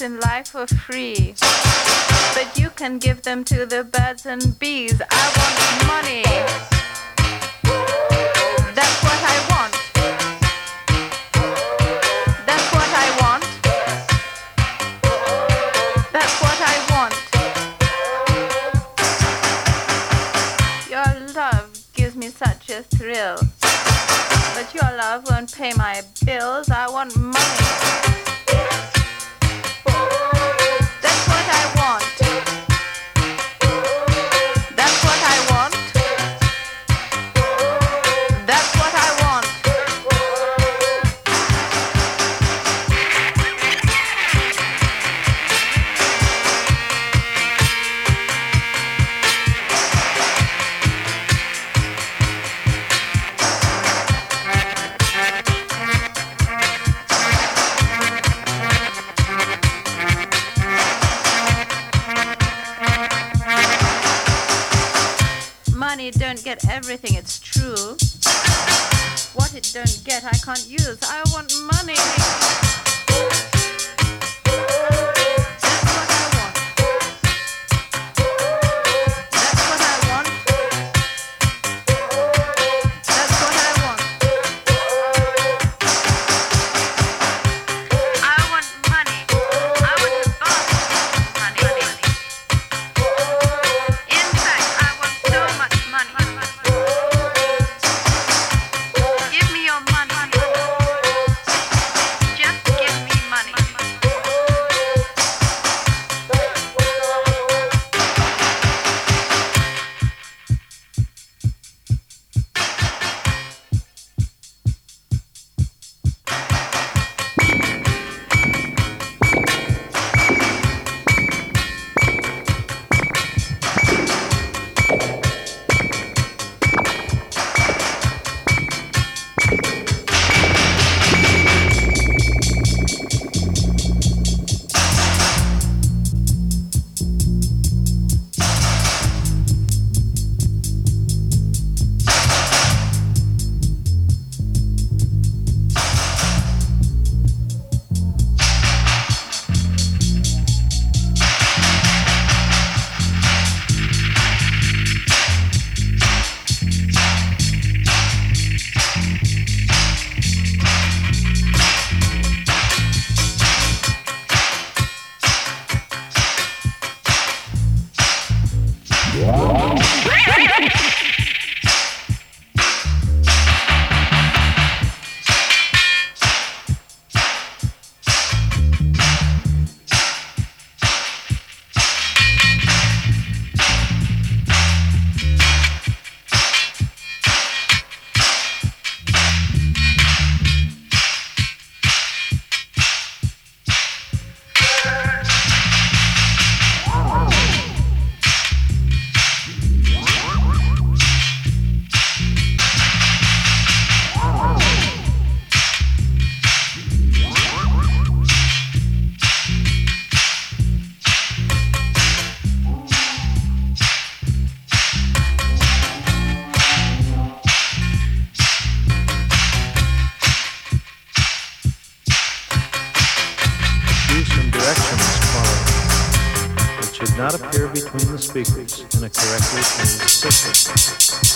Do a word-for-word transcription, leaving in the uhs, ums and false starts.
in life for free, but you can give them to the birds and bees. I want money. That's what I want. That's what I want. That's what I want. Your love gives me such a thrill, but your love won't pay my bills. I want money. That's what I want. That's what I want. That's what I want. Money don't get everything, it's true. What it don't get, I can't use. I want money. Not appear between the speakers in a correctly tuned system.